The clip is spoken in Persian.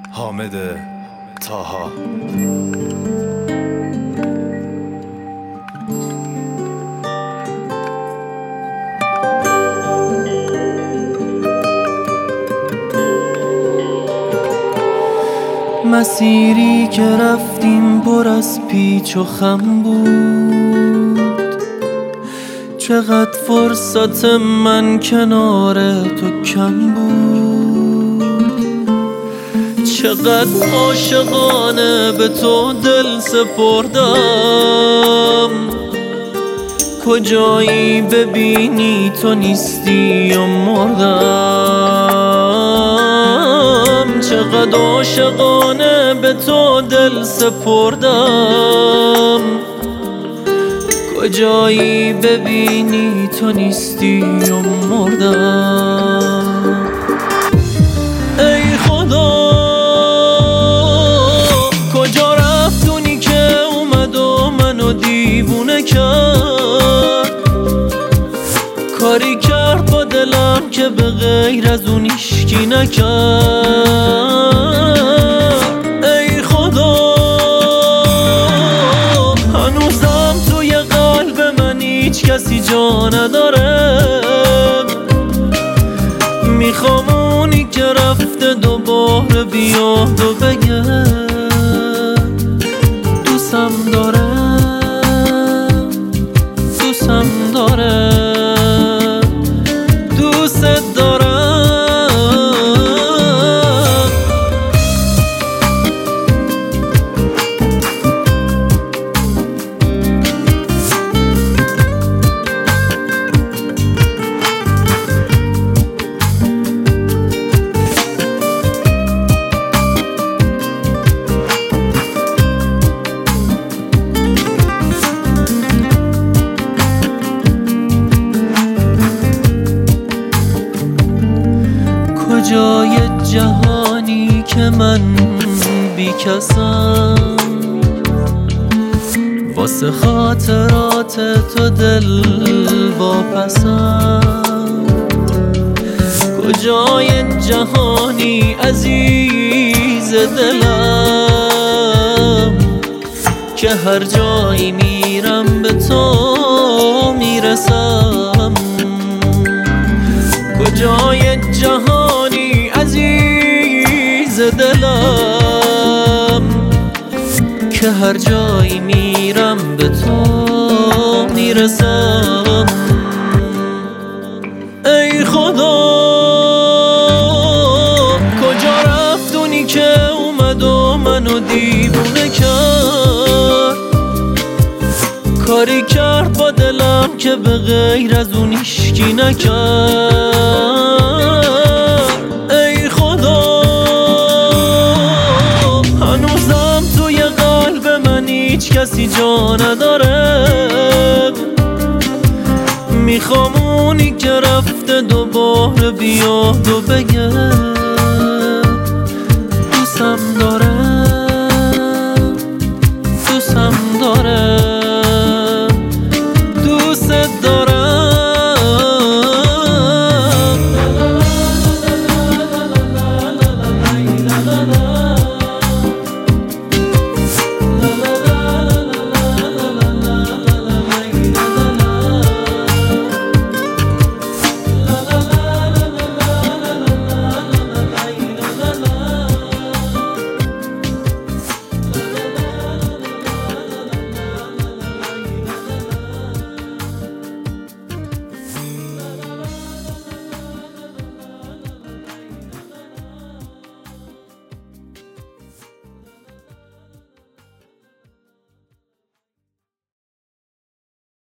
حامد طاها. مسیری که رفتیم پر از پیچ و خم بود، چقدر فرصت من کنار تو کم بود، چقدر عاشقانه به تو دل سپردم. کجایی ببینی تو نیستی و مردم، چقدر عاشقانه به تو دل سپردم. کجایی ببینی تو نیستی و مردم. ای خدا کجا رفت اونی که اومد و منو دیوونه کرد، کاری کرد با دلم که به غیر از اون هیچکی نکرد. ای خدا هنوزم توی قلب من هیچ کسی جا نداره. میخوام اونی که رفته دوباره بیاد و بگه دوستم داره، دوستم داره، دوست دارم. کجای جهانی که من بی کسم، واسه خاطرات تو دل واپسم. کجای جهانی عزیز دلم که هر جایی میرم به تو میرسم. کجای جهانی عزیز دلم که هر جایی میرم به تو میرسم. ای خدا کجا رفت اونی که اومد و منو دیوونه کرد، کاری کرد با دلم که به غیر از اون هیچکی نکرد. ای خدا هنوزم توی قلب من هیچ کسی جا نداره. میخوام اونی که رفته دوباره بیاد و بگه دوستم داره.